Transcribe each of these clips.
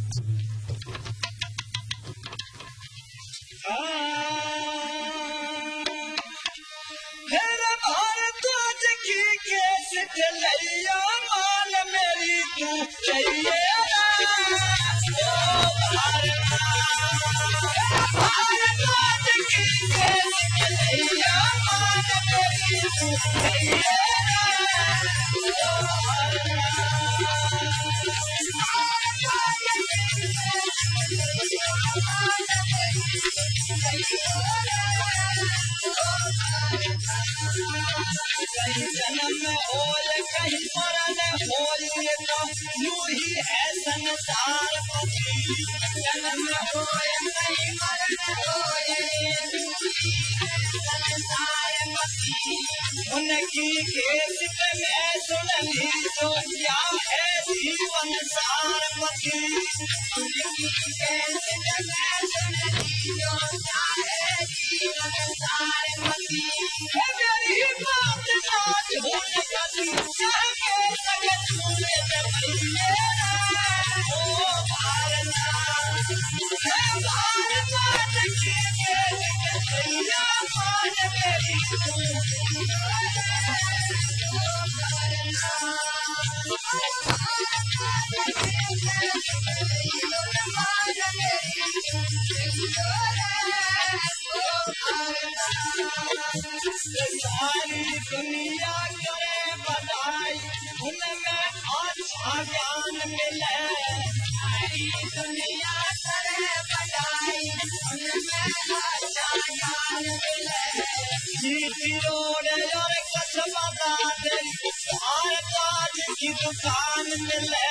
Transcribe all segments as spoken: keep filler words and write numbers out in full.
उनकी खेत में सुनली तो क्या है जीवन सारपति उनकी खेत में सुनली तो क्या है जीवन सारपति मेरी बात बात हो सकती चाहे सके छूले जबरिए ओ भारत भारत की खेत कन्हैया मान मेरी सारी दुनिया करे बधाई उनमें अच्छा ज्ञान मिले सारी दुनिया करे बधाई उनमें अच्छा ज्ञान मिले जीती रोड और कसबा दे हर काज की दुकान मिले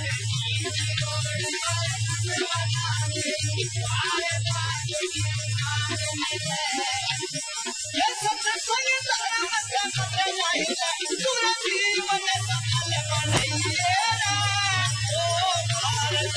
ये सबसे सही धर्म का पता नहीं पूरा जीवन सफल बनाइए ओ भारत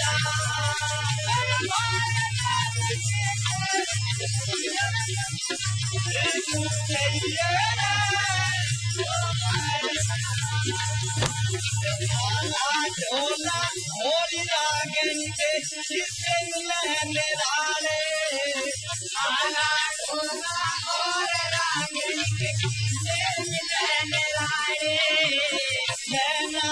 ढोला होली रागेंगे जिससे मिलने वाले आना ढोला और रागेंगे जिससे मिलने वाले